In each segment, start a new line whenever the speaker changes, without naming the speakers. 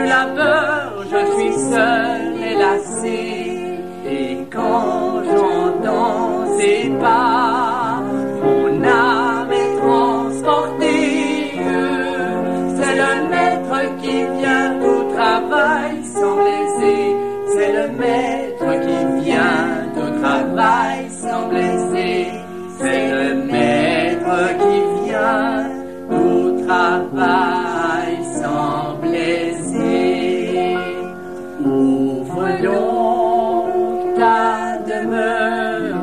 plus la peur, je suis seul et lassé. Et quand j'entends ses pas, mon âme est transportée. C'est le maître qui vient au travail sans blesser. C'est le maître qui vient au travail sans blesser. C'est le maître qui vient au travail sans blesser. Ouvre donc ta demeure,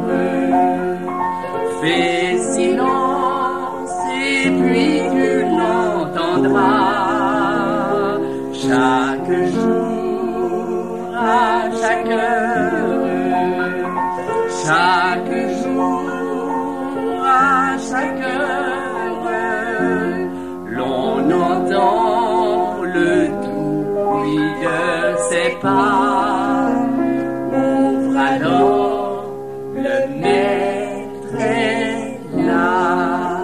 fais silence et puis tu l'entendras. Chaque jour, à chaque heure, chaque jour, à chaque heure, l'on entend le doux bruit de ses pas. Ouvre alors, le maître est là.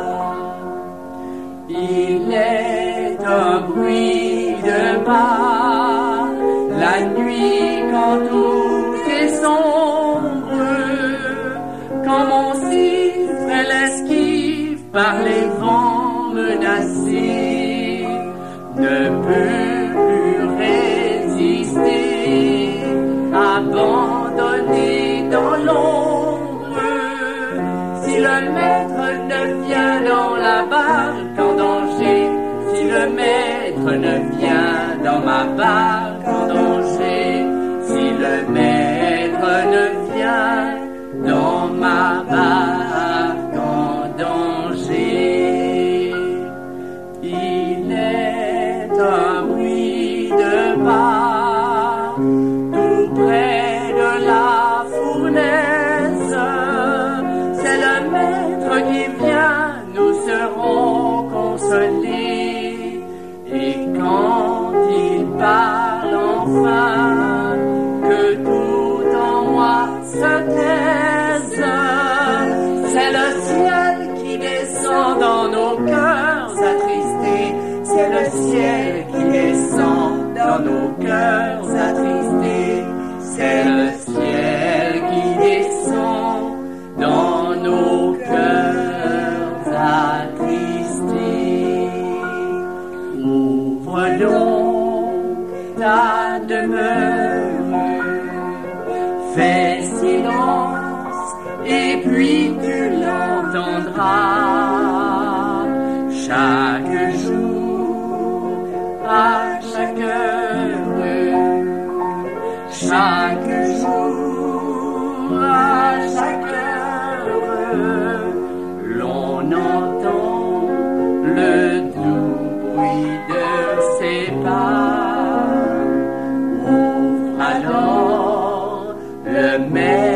Il est un bruit de pas, la nuit quand tout est sombre, quand mon cifre est l'esquive par les vents menacés, ne peut plus résister, abandonné dans l'ombre. Si le maître ne vient dans la barque en danger, si le maître ne vient dans ma barque en danger, si le maître ne vient dans ma barque en danger, il est un bruit de pas tout près de la fournaise. C'est le maître qui vient, nous serons consolés. Et quand il parle enfin, que tout en moi se taise. C'est le ciel qui descend dans nos cœurs attristés. C'est le ciel qui descend dans nos cœurs attristés. C'est le ciel qui descend dans nos cœurs attristés. Ouvre donc ta demeure, fais silence et puis tu l'entendras. Chaque jour, à chaque heure, chaque jour, à chaque heure, l'on entend le doux bruit de ses pas. Ouvre alors, le maître